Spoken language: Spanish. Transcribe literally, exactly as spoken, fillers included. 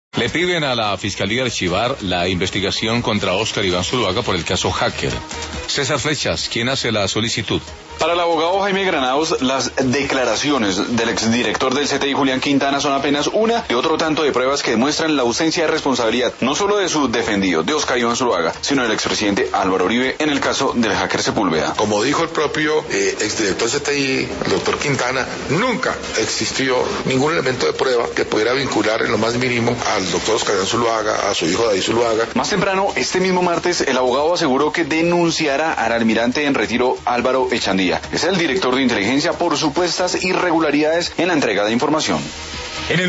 Le piden a la Fiscalía archivar la investigación contra Óscar Iván Zuluaga por el caso Hacker. César Flechas, ¿quién hace la solicitud? Para el abogado Jaime Granados, las declaraciones del exdirector del C T I, Julián Quintana, son apenas una y otro tanto de pruebas que demuestran la ausencia de responsabilidad, no solo de su defendido, de Óscar Iván Zuluaga, sino del expresidente Álvaro Uribe en el caso del hacker Sepúlveda. Como dijo el propio eh, exdirector del C T I, el doctor Quintana, nunca existió ningún elemento de prueba que pudiera vincular en lo más mínimo al doctor Óscar Iván Zuluaga, a su hijo David Zuluaga. Más temprano, este mismo martes, el abogado aseguró que denunciará al almirante en retiro Álvaro Echandía. Es el director de inteligencia por supuestas irregularidades en la entrega de información.